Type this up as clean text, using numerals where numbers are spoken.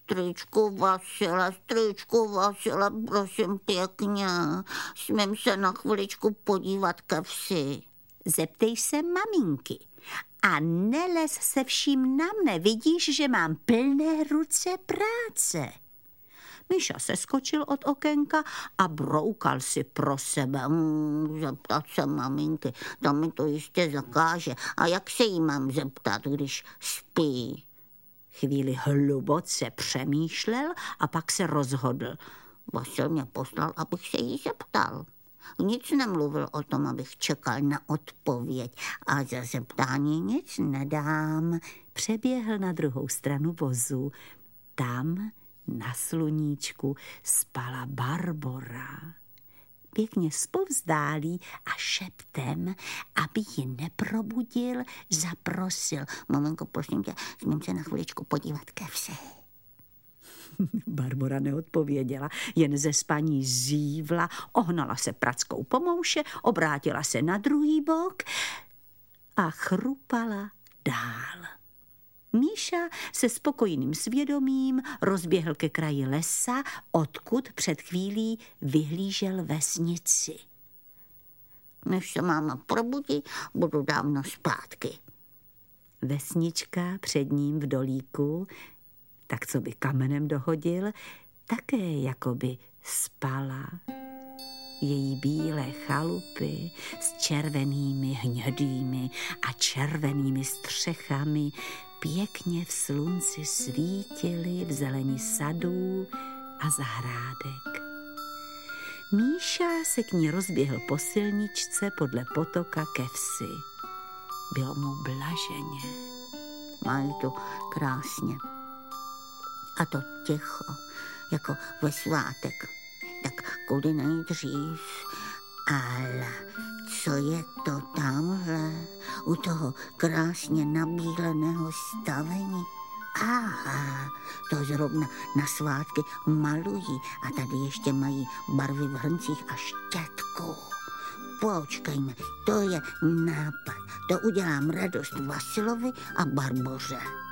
Strýčku Vasile, prosím pěkně, smím se na chviličku podívat ke vsi. Zeptej se maminky. A nelez se vším na mne, vidíš, že mám plné ruce práce. Míša se skočil od okénka a broukal si pro sebe. Zeptat se maminky, ta mi to jistě zakáže. A jak se jí mám zeptat, když spí? Chvíli hluboce přemýšlel a pak se rozhodl. Vasil mě poslal, abych se jí zeptal. Nic nemluvil o tom, abych čekal na odpověď a za zeptání nic nedám. Přeběhl na druhou stranu vozu. Tam na sluníčku spala Barbora. Pěkně zpovzdálí a šeptem, aby ji neprobudil, zaprosil. Maminko, prosím tě, smím se na chviličku podívat ke vsi. Barbora neodpověděla, jen ze spaní zívla, ohnala se prackou po mouše, obrátila se na druhý bok a chrupala dál. Míša se spokojným svědomím rozběhl ke kraji lesa, odkud před chvílí vyhlížel vesnici. Než se máma probudí, budu dávno zpátky. Vesnička před ním v dolíku, tak co by kamenem dohodil, také jakoby spala. Její bílé chalupy s červenými, hnědými a červenými střechami pěkně v slunci svítily v zeleni sadů a zahrádek. Míša se k ní rozběhl po silničce podle potoka ke vsi. Bylo mu blaženě. Mají to krásně. A to ticho, jako ve svátek. Tak kudy nejdřív. Ale co je to tamhle u toho krásně nabíleného stavení? Aha, to zrovna na svátky malují a tady ještě mají barvy v hrncích a štětku. Počkejme, to je nápad. To udělám radost Vasilovi a Barboře.